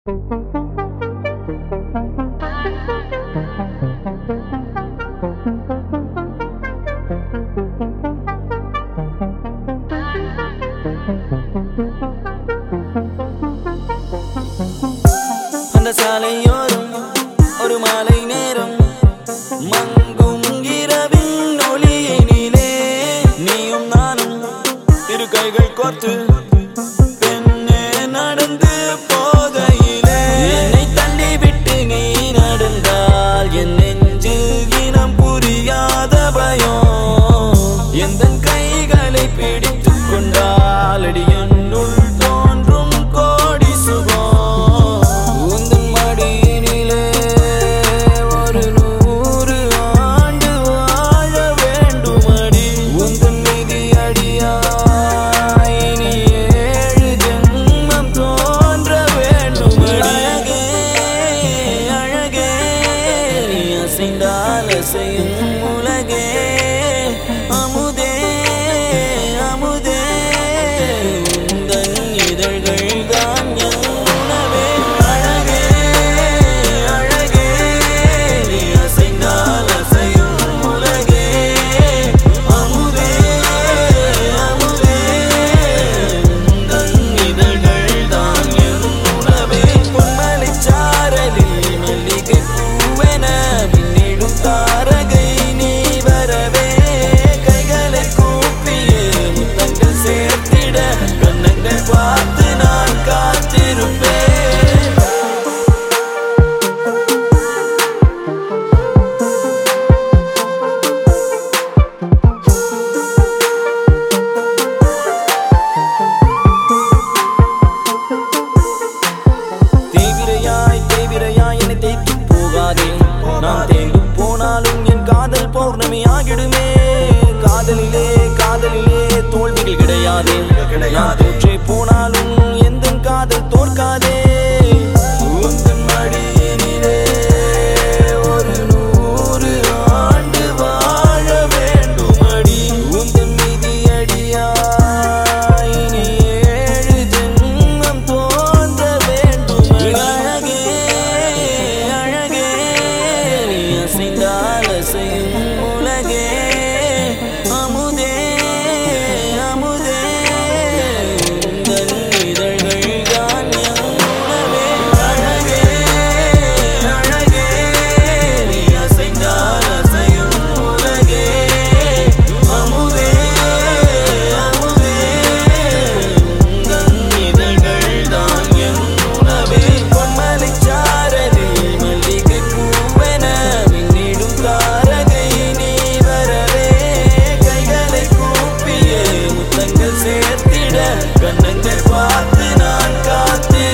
அந்த சாலையோரம் ஒரு மாலை நேரம் மங்கும் இரவின் ஒளியினிலே நீயும் நானும் இரு கைகள் கோர்த்து பெண்ணே நடந்து போகையிலே என்னை தள்ளிவிட்டு நீ நடந்தால் என் நெஞ்சில் இனம் புரியாத பயம் எந்தன் கைகளை பிடித்துக் கொண்டால் அடி என்னுள் தோன்றும் கோடி சுகம் உந்தன் மடியினிலே ஒரு 100 ஆண்டு வாழ வேண்டுமடி உந்தன் மீதி அடியாய் இனி 7 ஜென்மம் தோன்ற வேண்டுமடி அழகே அழகே நீ அசைந்தால் அசையும் உலகே அமுதே அமுதே உந்தன் இதழ்கள் தான் என் உணவே அழகே அழகே நீ அசைந்தால் அசையும் உலகே அமுதே அமுதே உந்தன் இதழ்கள் தான் என் உணவே பொன்மலைச்சாரலில் மல்லிகை பூவென மின்னிடும் தாரகை நீ வரவே கைகளை கூப்பியே முத்தங்கள் சேர்த்திட கண்ணங்கள் பார்த்து நான் காத்திருப்பேன் தேவிரையாய் என்னை தேய்த்து போகாதே நான் தேய்ந்து போனாலும் என் காதல் பௌர்ணமி ஆகிடுமே காதலிலே தோல்விகள் கிடையாதே நான் தோற்றே போனாலும் எந்த காதல் தோற்காதே உந்தன் மடியினிலே ஒரு 100 ஆண்டு வாழ வேண்டுமடி உந்தன் மீதி அடியாய் இனி 7 ஜென்மம் தோன்ற வேண்டுமடி அழகே அழகே நீ அசைந்தால் அசையும் உலகே அமுதே அமுதே உந்தன் இதழ்கள் தான் என் உணவே அழகே அழகே நீ அசைந்தால் அசையும் உலகே அமுதே அமுதே உந்தன் இதழ்கள் தான் என் உணவே பொன்மலைச்சாரலில் மல்லிகை பூவென மின்னிடும் தாரகை நீ வரவே கைகளை கூப்பியே முத்தங்கள் சேர்த்திட கண்ணங்கள் பார்த்து நான்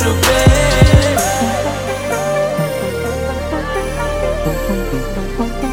காத்திருப்பேன்